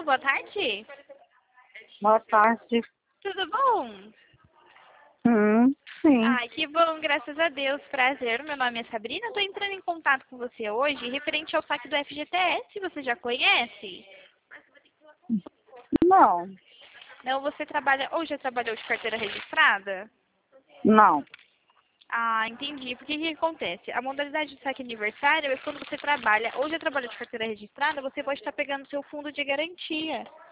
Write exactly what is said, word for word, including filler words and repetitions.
boa tarde. Boa tarde. Tudo bom? Hum, sim. Ai, que bom, graças a Deus. Prazer, meu nome é Sabrina. Estou entrando em contato com você hoje referente ao saque do F G T S. Você já conhece? Não, Não, você trabalha ou já trabalhou de carteira registrada? não. Ah, entendi. Porque o que acontece? A modalidade de saque aniversário é quando você trabalha ou já trabalhou de carteira registrada, você pode estar pegando seu fundo de garantia.